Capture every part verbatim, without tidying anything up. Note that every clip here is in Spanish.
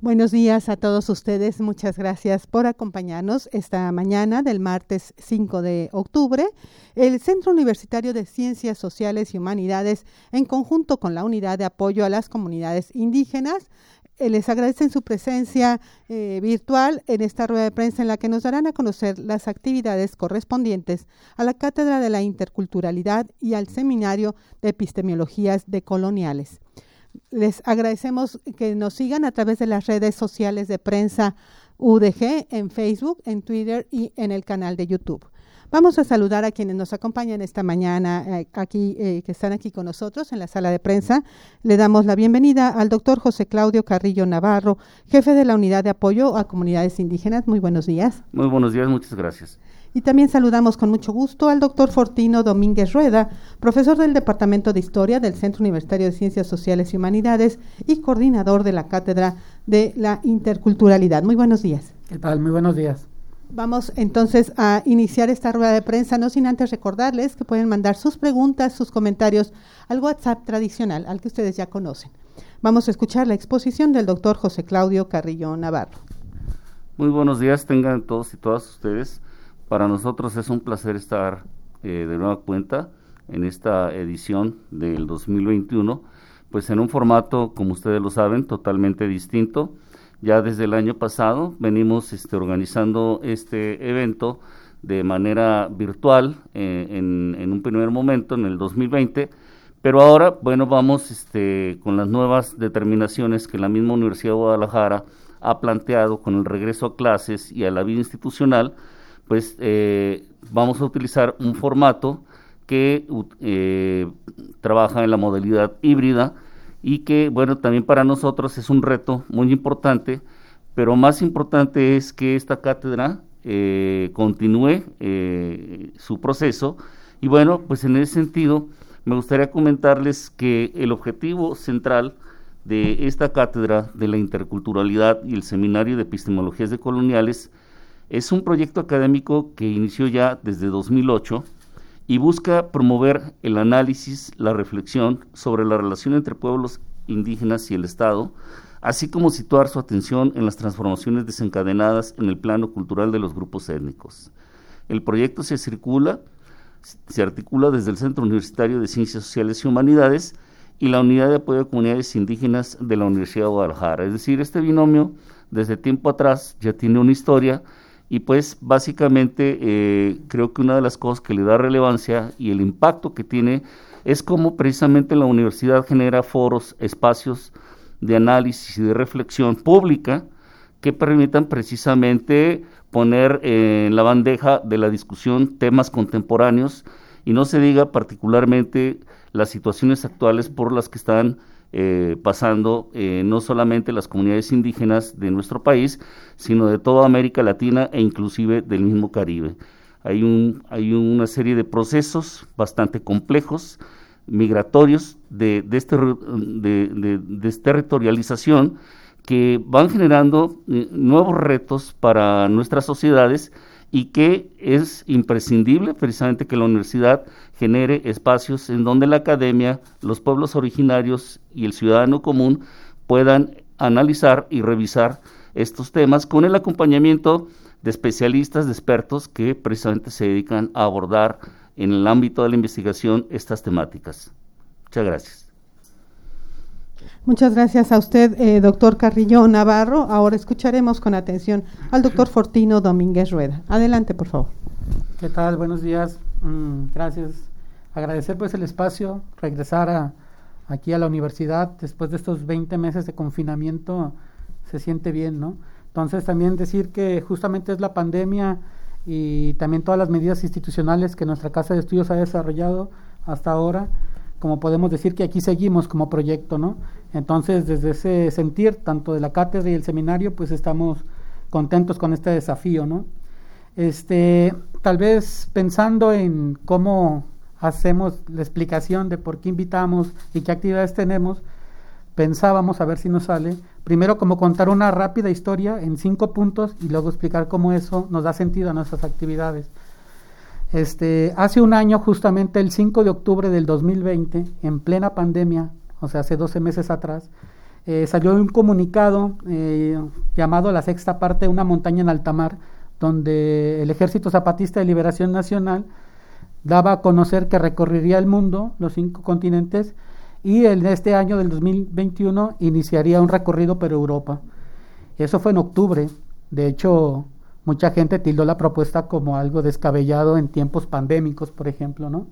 Buenos días a todos ustedes, muchas gracias por acompañarnos esta mañana del martes cinco de octubre. El Centro Universitario de Ciencias Sociales y Humanidades, en conjunto con la Unidad de Apoyo a las Comunidades Indígenas, eh, les agradecen su presencia eh, virtual en esta rueda de prensa en la que nos darán a conocer las actividades correspondientes a la Cátedra de la Interculturalidad y al Seminario de Epistemologías Decoloniales. Les agradecemos que nos sigan a través de las redes sociales de Prensa U D G, en Facebook, en Twitter y en el canal de YouTube. Vamos a saludar a quienes nos acompañan esta mañana, eh, aquí, eh, que están aquí con nosotros en la sala de prensa. Le damos la bienvenida al doctor José Claudio Carrillo Navarro, jefe de la Unidad de Apoyo a Comunidades Indígenas. Muy buenos días. Muy buenos días, muchas gracias. Y también saludamos con mucho gusto al doctor Fortino Domínguez Rueda, profesor del Departamento de Historia del Centro Universitario de Ciencias Sociales y Humanidades y coordinador de la Cátedra de la Interculturalidad. Muy buenos días. ¿Qué tal? Muy buenos días. Vamos entonces a iniciar esta rueda de prensa, no sin antes recordarles que pueden mandar sus preguntas, sus comentarios al WhatsApp tradicional, al que ustedes ya conocen. Vamos a escuchar la exposición del doctor José Claudio Carrillo Navarro. Muy buenos días, tengan todos y todas ustedes. Para nosotros es un placer estar eh, de nueva cuenta en esta edición del dos mil veintiuno, pues en un formato, como ustedes lo saben, totalmente distinto. Ya desde el año pasado venimos este, organizando este evento de manera virtual eh, en, en un primer momento, en el dos mil veinte, pero ahora, bueno, vamos este, con las nuevas determinaciones que la misma Universidad de Guadalajara ha planteado con el regreso a clases y a la vida institucional. Pues eh, vamos a utilizar un formato que eh, trabaja en la modalidad híbrida y que, bueno, también para nosotros es un reto muy importante, pero más importante es que esta cátedra eh, continúe eh, su proceso. Y bueno, pues en ese sentido me gustaría comentarles que el objetivo central de esta cátedra de la interculturalidad y el Seminario de Epistemologías Decoloniales es un proyecto académico que inició ya desde dos mil ocho y busca promover el análisis, la reflexión sobre la relación entre pueblos indígenas y el Estado, así como situar su atención en las transformaciones desencadenadas en el plano cultural de los grupos étnicos. El proyecto se circula, se articula desde el Centro Universitario de Ciencias Sociales y Humanidades y la Unidad de Apoyo a Comunidades Indígenas de la Universidad de Guadalajara. Es decir, este binomio desde tiempo atrás ya tiene una historia. Y pues básicamente eh, creo que una de las cosas que le da relevancia y el impacto que tiene es cómo precisamente la universidad genera foros, espacios de análisis y de reflexión pública que permitan precisamente poner eh, en la bandeja de la discusión temas contemporáneos y no se diga particularmente las situaciones actuales por las que están Eh, pasando eh, no solamente las comunidades indígenas de nuestro país, sino de toda América Latina e inclusive del mismo Caribe. Hay, un, hay una serie de procesos bastante complejos, migratorios, de, de, este, de, de, de desterritorialización, que van generando eh, nuevos retos para nuestras sociedades y que es imprescindible precisamente que la universidad genere espacios en donde la academia, los pueblos originarios y el ciudadano común puedan analizar y revisar estos temas con el acompañamiento de especialistas, de expertos que precisamente se dedican a abordar en el ámbito de la investigación estas temáticas. Muchas gracias. Muchas gracias a usted, eh, doctor Carrillo Navarro. Ahora escucharemos con atención al doctor Fortino Domínguez Rueda. Adelante, por favor. ¿Qué tal? Buenos días. Mm, gracias. Agradecer pues el espacio, regresar a, aquí a la universidad después de estos veinte meses de confinamiento, se siente bien, ¿no? Entonces también decir que justamente es la pandemia y también todas las medidas institucionales que nuestra Casa de Estudios ha desarrollado hasta ahora, como podemos decir que aquí seguimos como proyecto, ¿no? Entonces, desde ese sentir, tanto de la cátedra y el seminario, pues estamos contentos con este desafío, ¿no? Este, tal vez pensando en cómo hacemos la explicación de por qué invitamos y qué actividades tenemos, pensábamos, a ver si nos sale, primero como contar una rápida historia en cinco puntos y luego explicar cómo eso nos da sentido a nuestras actividades. Este, hace un año, justamente el cinco de octubre del dos mil veinte, en plena pandemia, o sea, hace doce meses atrás, eh, salió un comunicado eh, llamado La Sexta Parte, una montaña en alta mar, donde el Ejército Zapatista de Liberación Nacional daba a conocer que recorrería el mundo, los cinco continentes, y en este año del dos mil veintiuno iniciaría un recorrido por Europa. Eso fue en octubre. De hecho, mucha gente tildó la propuesta como algo descabellado en tiempos pandémicos, por ejemplo, ¿no?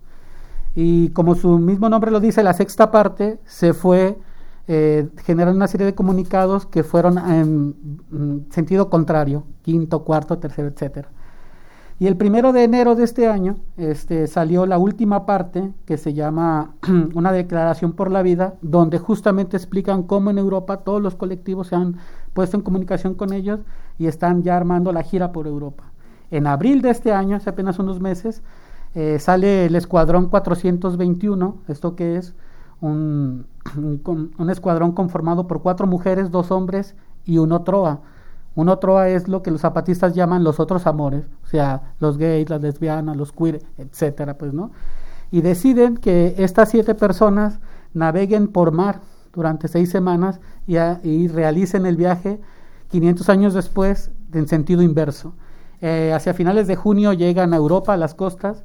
Y como su mismo nombre lo dice, La Sexta Parte se fue eh, generando una serie de comunicados que fueron en, en sentido contrario, quinto, cuarto, tercero, etcétera. Y el primero de enero de este año este, salió la última parte, que se llama Una Declaración por la Vida, donde justamente explican cómo en Europa todos los colectivos se han puesto en comunicación con ellos y están ya armando la gira por Europa. En abril de este año, hace apenas unos meses, eh, sale el Escuadrón cuatrocientos veintiuno, esto que es un, un, un escuadrón conformado por cuatro mujeres, dos hombres y un OTROA. Un OTROA es lo que los zapatistas llaman los otros amores, o sea, los gays, las lesbianas, los queer, etcétera, pues, ¿no? Y deciden que estas siete personas naveguen por mar durante seis semanas y, a, y realicen el viaje quinientos años después en sentido inverso. Eh, hacia finales de junio llegan a Europa, a las costas,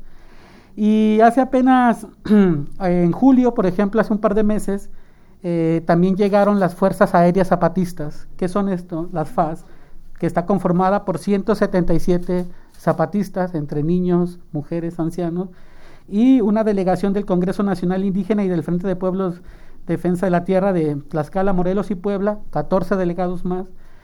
y hace apenas, en julio, por ejemplo, hace un par de meses, eh, también llegaron las Fuerzas Aéreas Zapatistas. ¿Qué son esto? Las F A Z, que está conformada por ciento setenta y siete zapatistas, entre niños, mujeres, ancianos, y una delegación del Congreso Nacional Indígena y del Frente de Pueblos Defensa de la Tierra de Tlaxcala, Morelos y Puebla, catorce delegados más,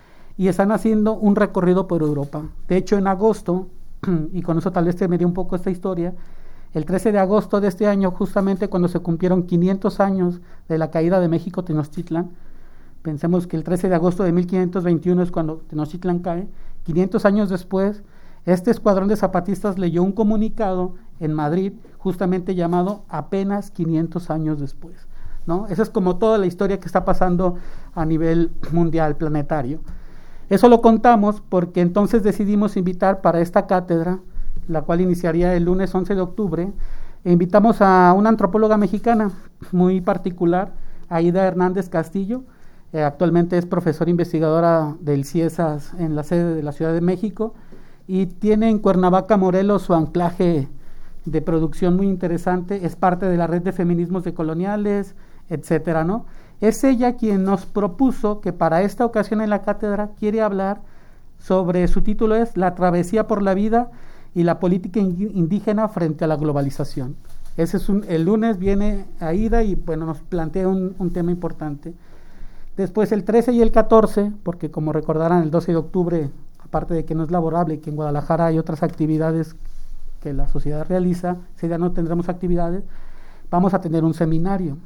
y están haciendo un recorrido por Europa. De hecho, en agosto, y con eso tal vez te me dio un poco esta historia, el trece de agosto de este año, justamente cuando se cumplieron quinientos años de la caída de México Tenochtitlan, pensemos que el trece de agosto de mil quinientos veintiuno es cuando Tenochtitlan cae, quinientos años después, este escuadrón de zapatistas leyó un comunicado en Madrid, justamente llamado Apenas quinientos años después, ¿no? Esa es como toda la historia que está pasando a nivel mundial, planetario. Eso lo contamos porque entonces decidimos invitar para esta cátedra, la cual iniciaría el lunes once de octubre, e invitamos a una antropóloga mexicana muy particular, Aida Hernández Castillo. Eh, actualmente es profesora investigadora del CIESAS en la sede de la Ciudad de México y tiene en Cuernavaca, Morelos, su anclaje de producción muy interesante. Es parte de la red de feminismos decoloniales, etcétera, ¿no? Es ella quien nos propuso que para esta ocasión en la cátedra quiere hablar sobre, su título es La travesía por la vida y la política indígena frente a la globalización. Ese es un, el lunes viene Aida y bueno, nos plantea un, un tema importante. Después el trece y el catorce, porque como recordarán el doce de octubre, aparte de que no es laborable y que en Guadalajara hay otras actividades que la sociedad realiza, ese día no tendremos actividades, vamos a tener un seminario.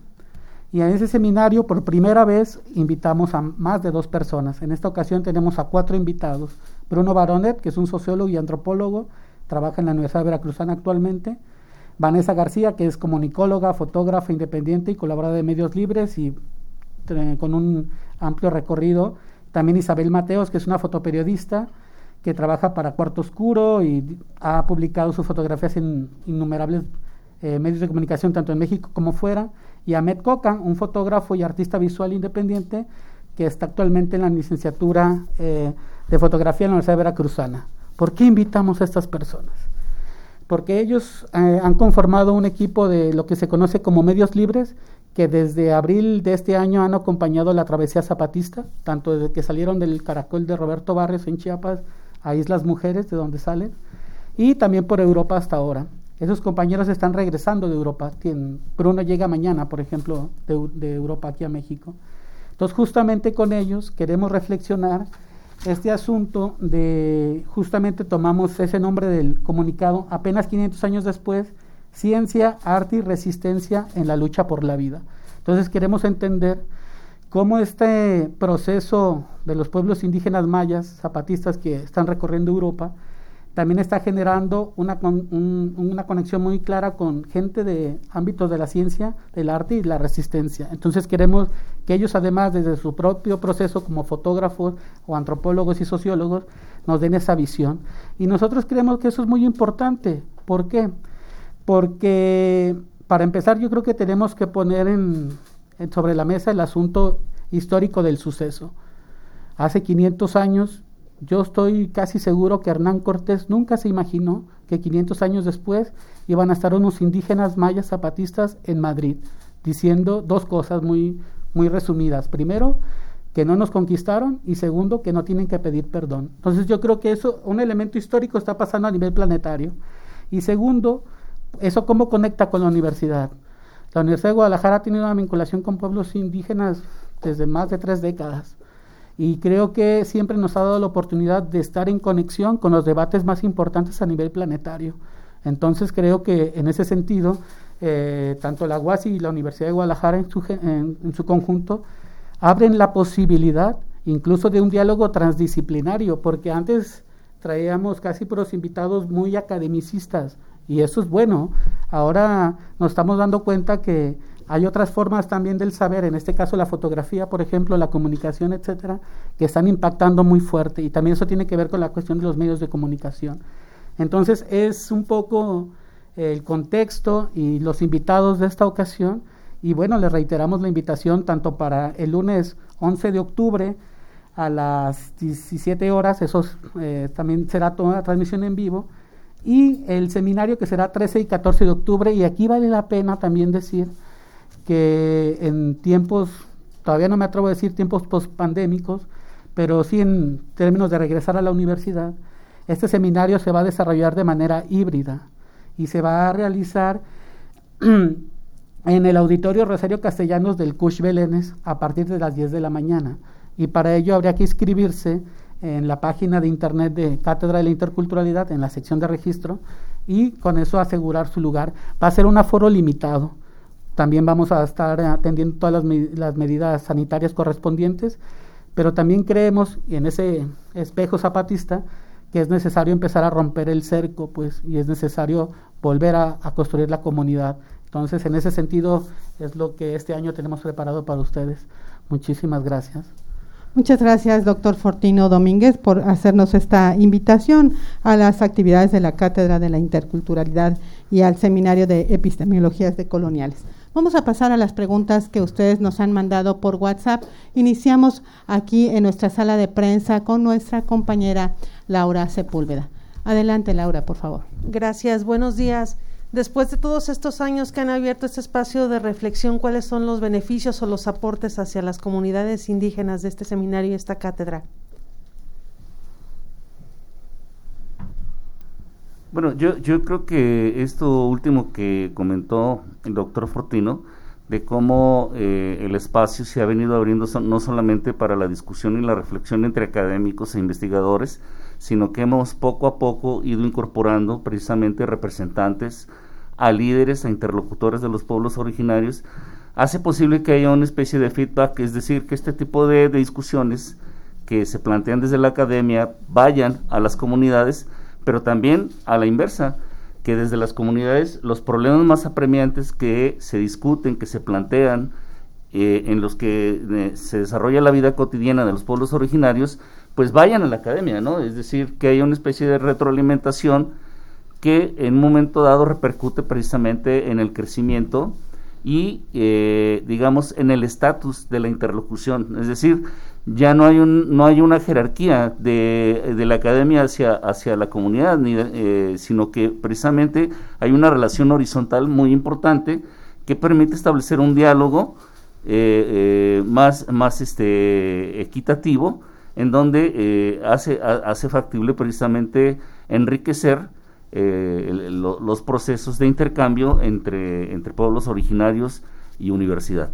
Y en ese seminario por primera vez invitamos a más de dos personas. En esta ocasión tenemos a cuatro invitados. Bruno Baronet, que es un sociólogo y antropólogo, trabaja en la Universidad Veracruzana actualmente. Vanessa García, que es comunicóloga, fotógrafa independiente y colaboradora de Medios Libres y eh, con un amplio recorrido. También Isabel Mateos, que es una fotoperiodista que trabaja para Cuarto Oscuro y ha publicado sus fotografías en innumerables eh, medios de comunicación, tanto en México como fuera. Y Ahmed Coca, un fotógrafo y artista visual independiente que está actualmente en la licenciatura eh, de fotografía en la Universidad Veracruzana. ¿Por qué invitamos a estas personas? Porque ellos eh, han conformado un equipo de lo que se conoce como Medios Libres, que desde abril de este año han acompañado la travesía zapatista, tanto desde que salieron del Caracol de Roberto Barrios en Chiapas a Islas Mujeres, de donde salen, y también por Europa hasta ahora. Esos compañeros están regresando de Europa. Bruno llega mañana, por ejemplo, de, de Europa aquí a México. Entonces, justamente con ellos queremos reflexionar este asunto de, justamente tomamos ese nombre del comunicado, apenas quinientos años después, ciencia, arte y resistencia en la lucha por la vida. Entonces, queremos entender cómo este proceso de los pueblos indígenas mayas, zapatistas que están recorriendo Europa, también está generando una, con, un, una conexión muy clara con gente de ámbitos de la ciencia, del arte y la resistencia. Entonces queremos que ellos, además, desde su propio proceso como fotógrafos o antropólogos y sociólogos, nos den esa visión. Y nosotros creemos que eso es muy importante. ¿Por qué? Porque, para empezar, yo creo que tenemos que poner en, en sobre la mesa el asunto histórico del suceso. Hace quinientos años, yo estoy casi seguro que Hernán Cortés nunca se imaginó que quinientos años después iban a estar unos indígenas mayas zapatistas en Madrid, diciendo dos cosas muy, muy resumidas. Primero, que no nos conquistaron, y segundo, que no tienen que pedir perdón. Entonces yo creo que eso, un elemento histórico está pasando a nivel planetario. Y segundo, eso cómo conecta con la universidad. La Universidad de Guadalajara ha tenido una vinculación con pueblos indígenas desde más de tres décadas. Y creo que siempre nos ha dado la oportunidad de estar en conexión con los debates más importantes a nivel planetario. Entonces creo que en ese sentido, eh, tanto la U A S y la Universidad de Guadalajara en su, en, en su conjunto abren la posibilidad incluso de un diálogo transdisciplinario, porque antes traíamos casi puros invitados muy academicistas, y eso es bueno. Ahora nos estamos dando cuenta que hay otras formas también del saber, en este caso la fotografía, por ejemplo, la comunicación, etcétera, que están impactando muy fuerte, y también eso tiene que ver con la cuestión de los medios de comunicación. Entonces es un poco el contexto y los invitados de esta ocasión, y bueno, les reiteramos la invitación tanto para el lunes once de octubre a las diecisiete horas, eso eh, también será toda la transmisión en vivo, y el seminario que será trece y catorce de octubre, y aquí vale la pena también decir que en tiempos, todavía no me atrevo a decir tiempos post-pandémicos, pero sí en términos de regresar a la universidad, este seminario se va a desarrollar de manera híbrida y se va a realizar en el Auditorio Rosario Castellanos del C U S H Belénes a partir de las diez de la mañana, y para ello habría que inscribirse en la página de internet de Cátedra de la Interculturalidad, en la sección de registro, y con eso asegurar su lugar. Va a ser un aforo limitado. También vamos a estar atendiendo todas las, med- las medidas sanitarias correspondientes, pero también creemos, y en ese espejo zapatista, que es necesario empezar a romper el cerco, pues, y es necesario volver a, a construir la comunidad. Entonces, en ese sentido, es lo que este año tenemos preparado para ustedes. Muchísimas gracias. Muchas gracias, doctor Fortino Domínguez, por hacernos esta invitación a las actividades de la Cátedra de la Interculturalidad y al Seminario de Epistemologías Decoloniales. Vamos a pasar a las preguntas que ustedes nos han mandado por WhatsApp. Iniciamos aquí en nuestra sala de prensa con nuestra compañera Laura Sepúlveda. Adelante, Laura, por favor. Gracias, buenos días. Después de todos estos años que han abierto este espacio de reflexión, ¿cuáles son los beneficios o los aportes hacia las comunidades indígenas de este seminario y esta cátedra? Bueno, yo, yo creo que esto último que comentó el doctor Fortino, de cómo eh, el espacio se ha venido abriendo so, no solamente para la discusión y la reflexión entre académicos e investigadores, sino que hemos poco a poco ido incorporando precisamente representantes a líderes, a interlocutores de los pueblos originarios, hace posible que haya una especie de feedback, es decir, que este tipo de, de discusiones que se plantean desde la academia vayan a las comunidades, pero también a la inversa, que desde las comunidades los problemas más apremiantes que se discuten, que se plantean, eh, en los que eh, se desarrolla la vida cotidiana de los pueblos originarios, pues vayan a la academia, ¿no? Es decir, que haya una especie de retroalimentación que en un momento dado repercute precisamente en el crecimiento y, eh, digamos, en el estatus de la interlocución. Es decir, ya no hay un no hay una jerarquía de, de la academia hacia, hacia la comunidad, ni de, eh, sino que precisamente hay una relación horizontal muy importante que permite establecer un diálogo eh, eh, más, más este, equitativo, en donde eh, hace, a, hace factible precisamente enriquecer eh, el, lo, los procesos de intercambio entre, entre pueblos originarios y universidad.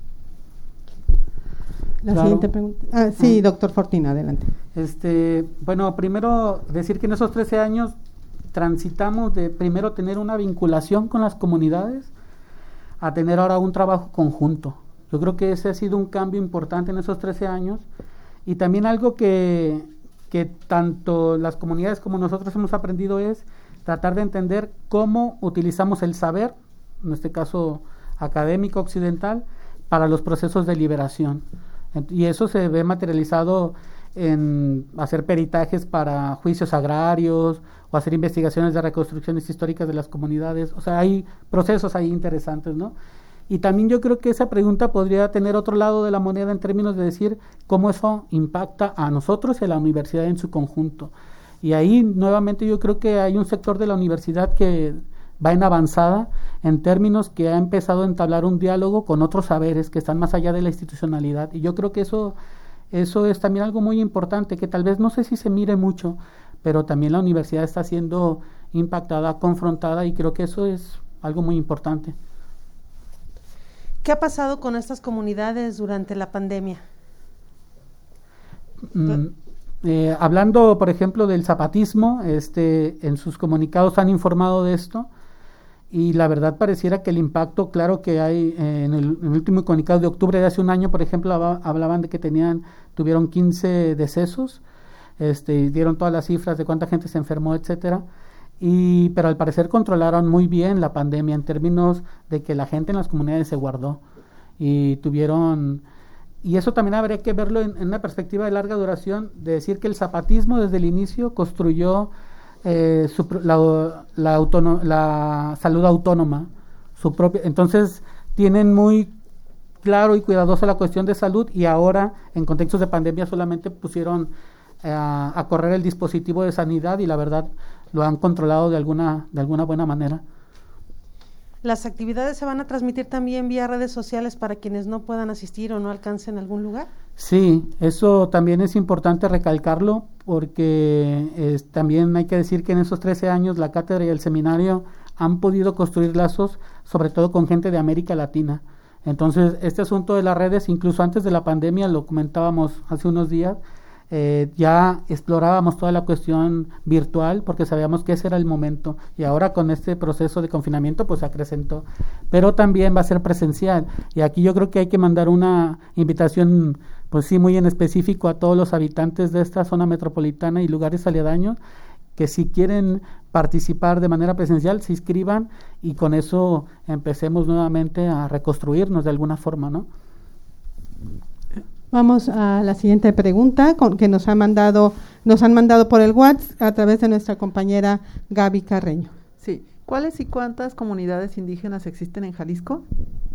La Claro. siguiente pregunta. Ah, sí, doctor Fortino, adelante. Este, bueno, primero decir que en esos trece años transitamos de primero tener una vinculación con las comunidades a tener ahora un trabajo conjunto. Yo creo que ese ha sido un cambio importante en esos trece años, y también algo que, que tanto las comunidades como nosotros hemos aprendido es tratar de entender cómo utilizamos el saber, en este caso académico occidental, para los procesos de liberación. Y eso se ve materializado en hacer peritajes para juicios agrarios o hacer investigaciones de reconstrucciones históricas de las comunidades. O sea, hay procesos ahí interesantes, ¿no? Y también yo creo que esa pregunta podría tener otro lado de la moneda en términos de decir cómo eso impacta a nosotros y a la universidad en su conjunto. Y ahí nuevamente yo creo que hay un sector de la universidad que va en avanzada en términos que ha empezado a entablar un diálogo con otros saberes que están más allá de la institucionalidad. Y yo creo que eso, eso es también algo muy importante, que tal vez no sé si se mire mucho, pero también la universidad está siendo impactada, confrontada, y creo que eso es algo muy importante. ¿Qué ha pasado con estas comunidades durante la pandemia? Mm, eh, hablando, por ejemplo, del zapatismo, este, en sus comunicados han informado de esto, y la verdad pareciera que el impacto, claro que hay, eh, en, el, en el último comunicado de octubre de hace un año, por ejemplo, hablaban de que tenían, tuvieron quince decesos, este, dieron todas las cifras de cuánta gente se enfermó, etcétera. Y, pero al parecer controlaron muy bien la pandemia en términos de que la gente en las comunidades se guardó y tuvieron, y eso también habría que verlo en, en una perspectiva de larga duración, de decir que el zapatismo desde el inicio construyó eh, su, la, la, autono, la salud autónoma, su propia, entonces tienen muy claro y cuidadoso la cuestión de salud, y ahora en contextos de pandemia solamente pusieron eh, a, a correr el dispositivo de sanidad, y la verdad lo han controlado de alguna, de alguna buena manera. ¿Las actividades se van a transmitir también vía redes sociales para quienes no puedan asistir o no alcancen algún lugar? Sí, eso también es importante recalcarlo, porque es, también hay que decir que en esos trece años la cátedra y el seminario han podido construir lazos, sobre todo con gente de América Latina. Entonces, este asunto de las redes, incluso antes de la pandemia, lo comentábamos hace unos días, Eh, ya explorábamos toda la cuestión virtual porque sabíamos que ese era el momento, y ahora con este proceso de confinamiento pues se acrecentó, pero también va a ser presencial, y aquí yo creo que hay que mandar una invitación pues sí muy en específico a todos los habitantes de esta zona metropolitana y lugares aledaños, que si quieren participar de manera presencial se inscriban, y con eso empecemos nuevamente a reconstruirnos de alguna forma, ¿no? Vamos a la siguiente pregunta con, que nos ha mandado, nos han mandado por el WhatsApp a través de nuestra compañera Gaby Carreño. Sí, ¿cuáles y cuántas comunidades indígenas existen en Jalisco?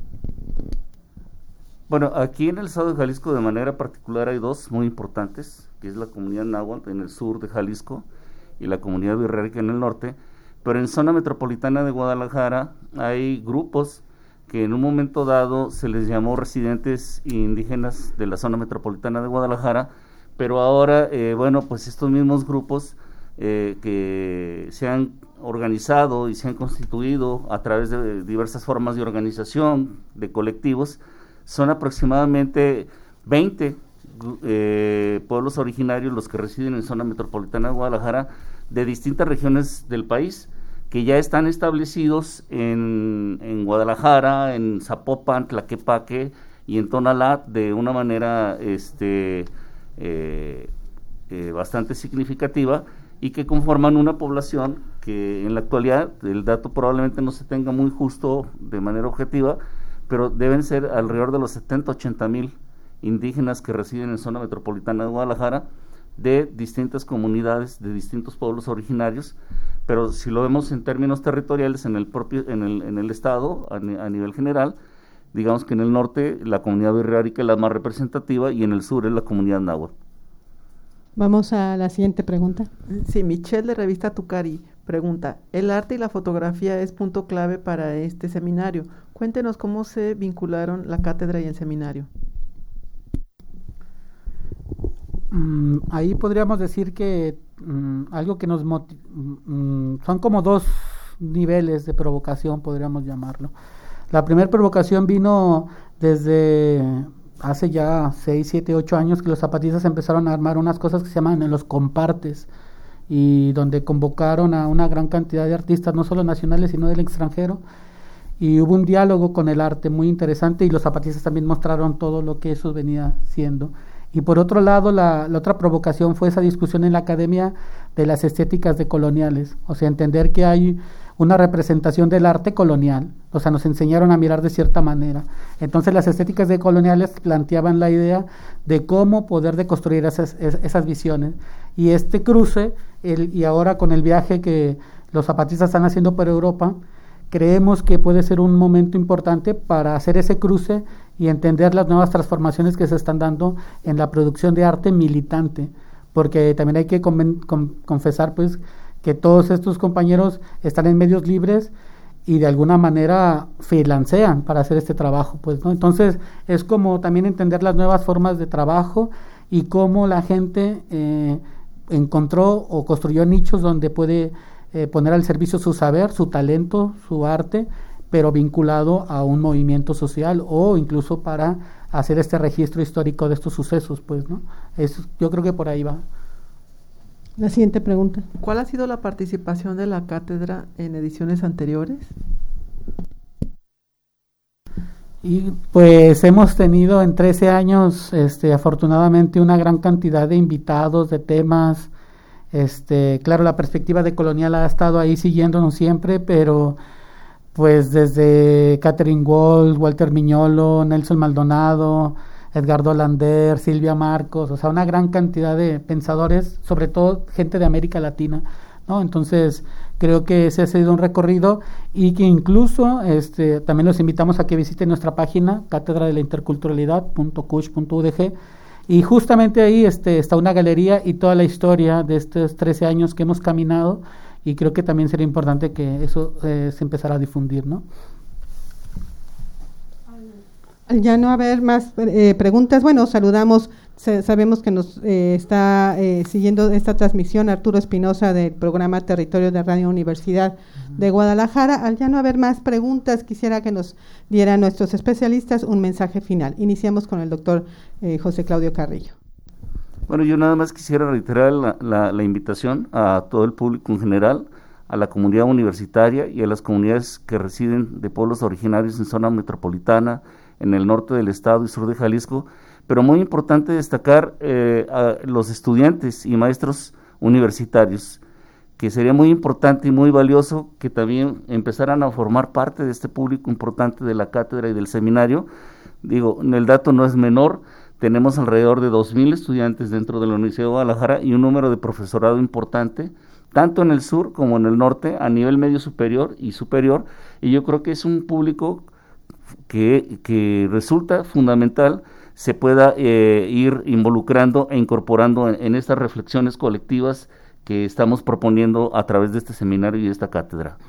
Bueno, aquí en el estado de Jalisco de manera particular hay dos muy importantes, que es la comunidad náhuatl en el sur de Jalisco y la comunidad birrárica en el norte, pero en zona metropolitana de Guadalajara hay grupos que en un momento dado se les llamó residentes indígenas de la zona metropolitana de Guadalajara, pero ahora, eh, bueno, pues estos mismos grupos eh, que se han organizado y se han constituido a través de diversas formas de organización, de colectivos, son aproximadamente veinte eh, pueblos originarios los que residen en zona metropolitana de Guadalajara de distintas regiones del país, que ya están establecidos en, en Guadalajara, en Zapopan, Tlaquepaque y en Tonalá de una manera este, eh, eh, bastante significativa, y que conforman una población que en la actualidad, el dato probablemente no se tenga muy justo de manera objetiva, pero deben ser alrededor de los setenta, ochenta mil indígenas que residen en zona metropolitana de Guadalajara, de distintas comunidades, de distintos pueblos originarios, pero si lo vemos en términos territoriales en el propio en el, en el estado, a, a nivel general, digamos que en el norte la comunidad birrárica es la más representativa y en el sur es la comunidad náhuatl. Vamos a la siguiente pregunta. Sí, Michelle de Revista Tucari pregunta, ¿el arte y la fotografía es punto clave para este seminario? Cuéntenos cómo se vincularon la cátedra y el seminario. Mm, ahí podríamos decir que mm, algo que nos motiv- mm, son como dos niveles de provocación, podríamos llamarlo. La primera provocación vino desde hace ya seis, siete, ocho años, que los zapatistas empezaron a armar unas cosas que se llaman los compartes, y donde convocaron a una gran cantidad de artistas, no solo nacionales sino del extranjero, y hubo un diálogo con el arte muy interesante, y los zapatistas también mostraron todo lo que eso venía siendo. Y por otro lado, la, la otra provocación fue esa discusión en la academia de las estéticas decoloniales, o sea, entender que hay una representación del arte colonial, o sea, nos enseñaron a mirar de cierta manera. Entonces las estéticas decoloniales planteaban la idea de cómo poder deconstruir esas, esas visiones, y este cruce, el, y ahora con el viaje que los zapatistas están haciendo por Europa, creemos que puede ser un momento importante para hacer ese cruce y entender las nuevas transformaciones que se están dando en la producción de arte militante, porque también hay que con, con, confesar pues que todos estos compañeros están en medios libres y de alguna manera freelancean para hacer este trabajo, pues, ¿no? Entonces es como también entender las nuevas formas de trabajo y cómo la gente eh, encontró o construyó nichos donde puede eh, poner al servicio su saber, su talento, su arte, pero vinculado a un movimiento social o incluso para hacer este registro histórico de estos sucesos, pues, ¿no? Es, yo creo que por ahí va. La siguiente pregunta. ¿Cuál ha sido la participación de la cátedra en ediciones anteriores? Y pues hemos tenido en trece años, este, afortunadamente, una gran cantidad de invitados, de temas. Este, claro, la perspectiva de colonial ha estado ahí siguiéndonos siempre, pero pues desde Catherine Wall, Walter Miñolo, Nelson Maldonado, Edgardo Lander, Silvia Marcos, o sea, una gran cantidad de pensadores, sobre todo gente de América Latina, ¿no? Entonces, creo que ese ha sido un recorrido y que incluso este, también los invitamos a que visiten nuestra página, cátedra de la interculturalidad punto cush punto u d g, y justamente ahí este, está una galería y toda la historia de estos trece años que hemos caminado, y creo que también sería importante que eso eh, se empezara a difundir, ¿no? Al ya no haber más eh, preguntas, bueno, saludamos, se, sabemos que nos eh, está eh, siguiendo esta transmisión Arturo Espinosa del programa Territorio de Radio Universidad uh-huh. de Guadalajara. Al ya no haber más preguntas, quisiera que nos dieran nuestros especialistas un mensaje final. Iniciamos con el doctor eh, José Claudio Carrillo. Bueno, yo nada más quisiera reiterar la, la, la invitación a todo el público en general, a la comunidad universitaria y a las comunidades que residen de pueblos originarios en zona metropolitana, en el norte del estado y sur de Jalisco, pero muy importante destacar eh, a los estudiantes y maestros universitarios, que sería muy importante y muy valioso que también empezaran a formar parte de este público importante de la cátedra y del seminario. Digo, el dato no es menor, tenemos alrededor de dos mil estudiantes dentro de la Universidad de Guadalajara y un número de profesorado importante, tanto en el sur como en el norte, a nivel medio superior y superior, y yo creo que es un público que, que resulta fundamental se pueda eh, ir involucrando e incorporando en, en estas reflexiones colectivas que estamos proponiendo a través de este seminario y de esta cátedra.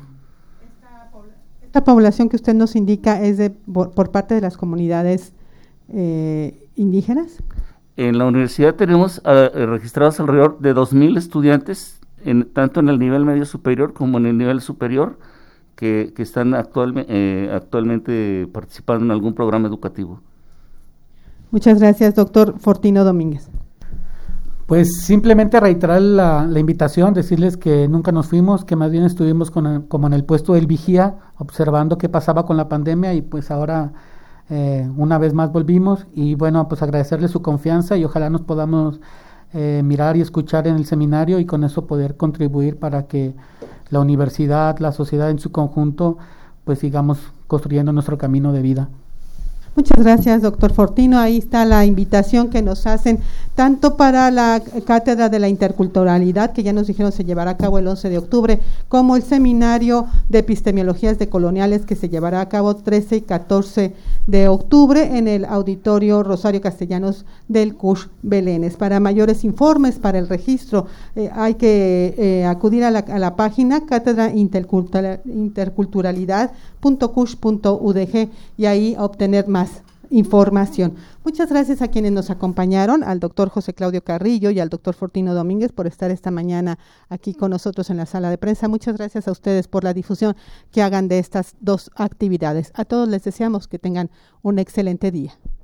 Esta población que usted nos indica es de por, por parte de las comunidades eh, indígenas. En la universidad tenemos uh, registrados alrededor de dos mil estudiantes, en, tanto en el nivel medio superior como en el nivel superior, que, que están actual, eh, actualmente participando en algún programa educativo. Muchas gracias, doctor Fortino Domínguez. Pues simplemente reiterar la, la invitación, decirles que nunca nos fuimos, que más bien estuvimos con el, como en el puesto del vigía, observando qué pasaba con la pandemia, y pues ahora eh, una vez más volvimos, y bueno, pues agradecerles su confianza y ojalá nos podamos eh, mirar y escuchar en el seminario y con eso poder contribuir para que la universidad, la sociedad en su conjunto, pues sigamos construyendo nuestro camino de vida. Muchas gracias, doctor Fortino. Ahí está la invitación que nos hacen tanto para la Cátedra de la Interculturalidad, que ya nos dijeron se llevará a cabo el once de octubre, como el Seminario de Epistemologías Decoloniales, que se llevará a cabo trece y catorce de octubre en el Auditorio Rosario Castellanos del C U S H Belénes. Para mayores informes, para el registro, eh, hay que eh, acudir a la, a la página cátedra interculturalidad punto cush punto u d g y ahí obtener más información. Muchas gracias a quienes nos acompañaron, al doctor José Claudio Carrillo y al doctor Fortino Domínguez por estar esta mañana aquí con nosotros en la sala de prensa. Muchas gracias a ustedes por la difusión que hagan de estas dos actividades. A todos les deseamos que tengan un excelente día.